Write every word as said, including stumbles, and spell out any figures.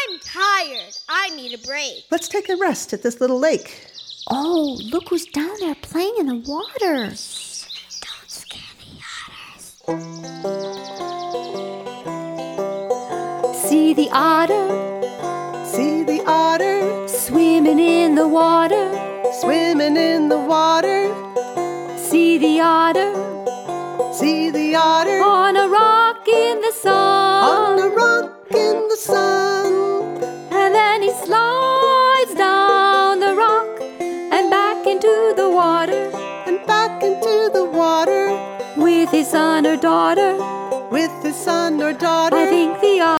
I'm tired. I need a break. Let's take a rest at this little lake. Oh, look who's down there playing in the water. Don't scare the otters. See the otter See the otter swimming in the water. swimming in the water. See the otter See the otter on a rock in the on sun. a rock in the sun. And then he slides down the rock and back into the water And back into the water with his son or daughter. with his son or daughter. I think the